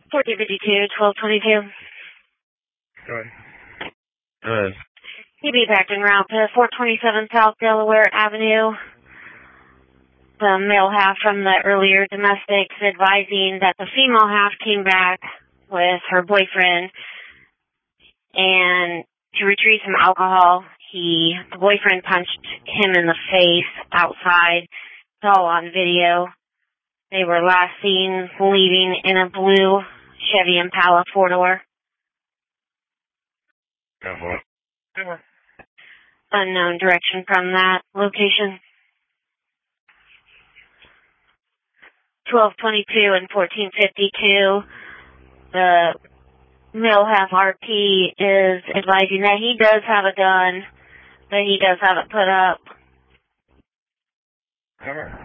1452, 1222. Go ahead. Go ahead. TB back en route to 427 South Delaware Avenue. The male half from the earlier domestics advising that the female half came back with her boyfriend and to retrieve some alcohol. The boyfriend punched him in the face outside. It's all on video. They were last seen leaving in a blue Chevy Impala 4-door. Unknown direction from that location. 1222 and 1452. The male half RP is advising that he does have a gun, but he does have it put up. All right.